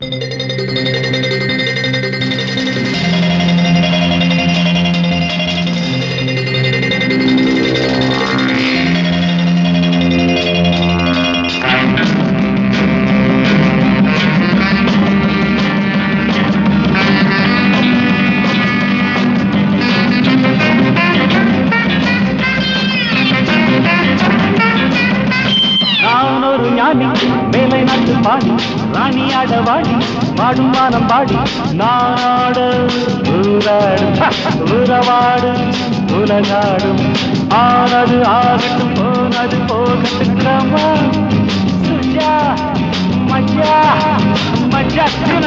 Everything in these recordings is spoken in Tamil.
மேலை நாட்டு பாடி ராணியாட வாடி பாடும் வானம் பாடி நாட ஊராடும் உறவாடும் உலகாடும் ஆனது ஆகட்டும் போனது போகட்டும் கிரமா சுஜா மஜா மஜா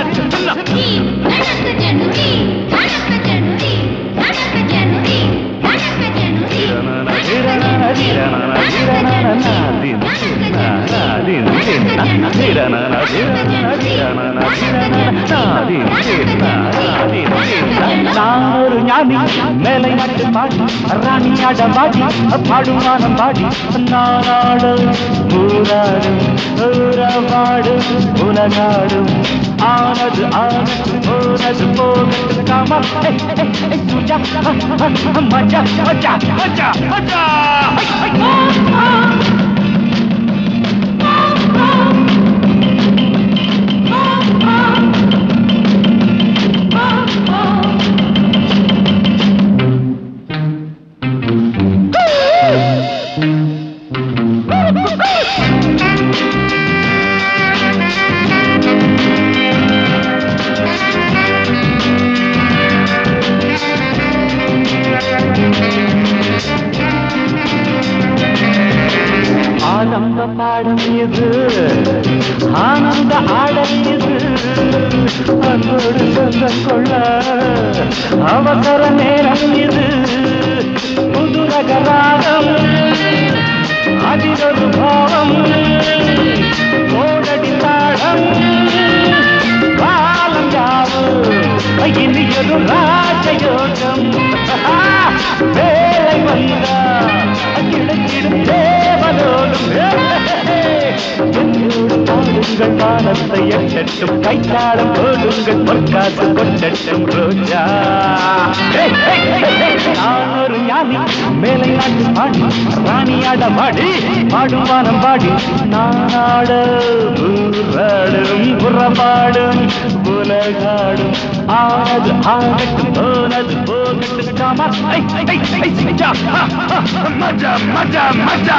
நானொரு ஞானி மேலை நாட்டு பாடி ராணியாட பாடி பாடும் வானம் பாடி நாடு ஊராடும் ஊரவாடும் உலகாடும் ஆனது ஆனது போனது போகட்டு காமா சுஜா மஜா மஜா மஜா மஜா ஆனந்த பாடம் இது ஆனந்த ஆடல் இது அன்போடு சொந்தம் கொள்ள அவசர நேரம் இது புதுரகராகம் அதிலொரு பாவம் ஓடடி தாளம் காலம் யாவும் இனியொரு ராஜயோகம் வேலை வந்தா கிடைக்கிடும் தேவலோகம் என்னோடு பாடுங்கள் வானத்தை எட்டட்டும் கைத்தாளம் போடுங்கள் பொற்காசு கொட்டட்டும் ரோஜா நான் ஒரு ஞானி மேலை நாட்டு பாடி ராணியாட பாடி பாடும் வானம் பாடி நாட ஊராடும் புறப்பாடும் உலகாடும் ஆனது ஆகட்டும் போனது போகட்டும் காமா மஜா மஜா மஜா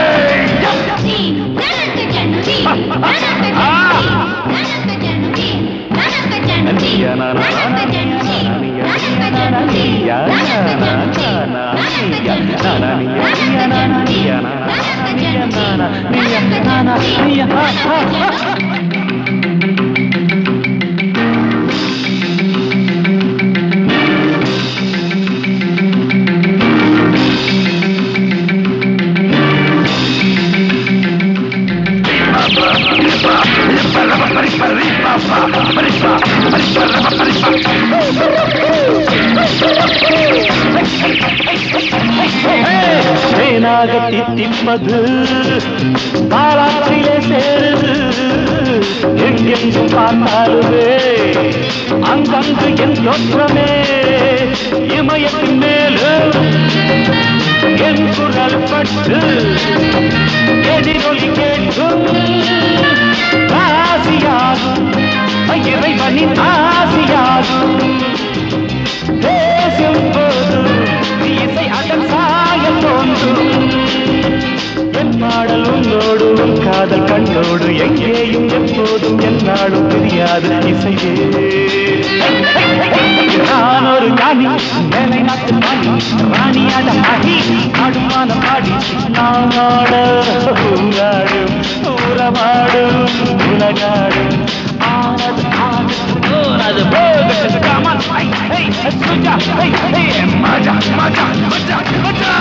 தேனாக தித்திப்பது பாலாற்றிலே சேருது எங்கெங்கும் பார்த்தாலுமே அங்கங்கு என் தோற்றமே இமயத்தின் மேலும் என் குரல் பட்டு எதிரொலி கேட்கும் ஆசியாகும் இறைவனின் ஆசியாகும் பேசும் போது இசை அதன் சாயம் தோன்றும் என் பாடல் உன்னோடு உன் காதல் கண்ணோடு எங்கேயும் எப்போதும் என்னாலும் தெரியாது இசையே நான் ஒரு ஞானி மேலை நாட்டு பாடி ராணியாட பாடி பாடுமான பாடி நாட ஊராடும் ஊரமாடும் உலகாடும் ஆனது ஆனது போனது போகட்டு காமா சுஜா மஜா மஜா மஜா மஜா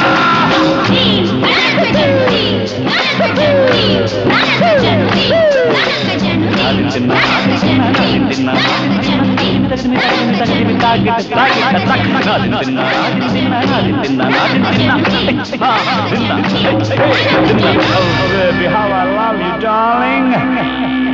Baby, how I love you, darling.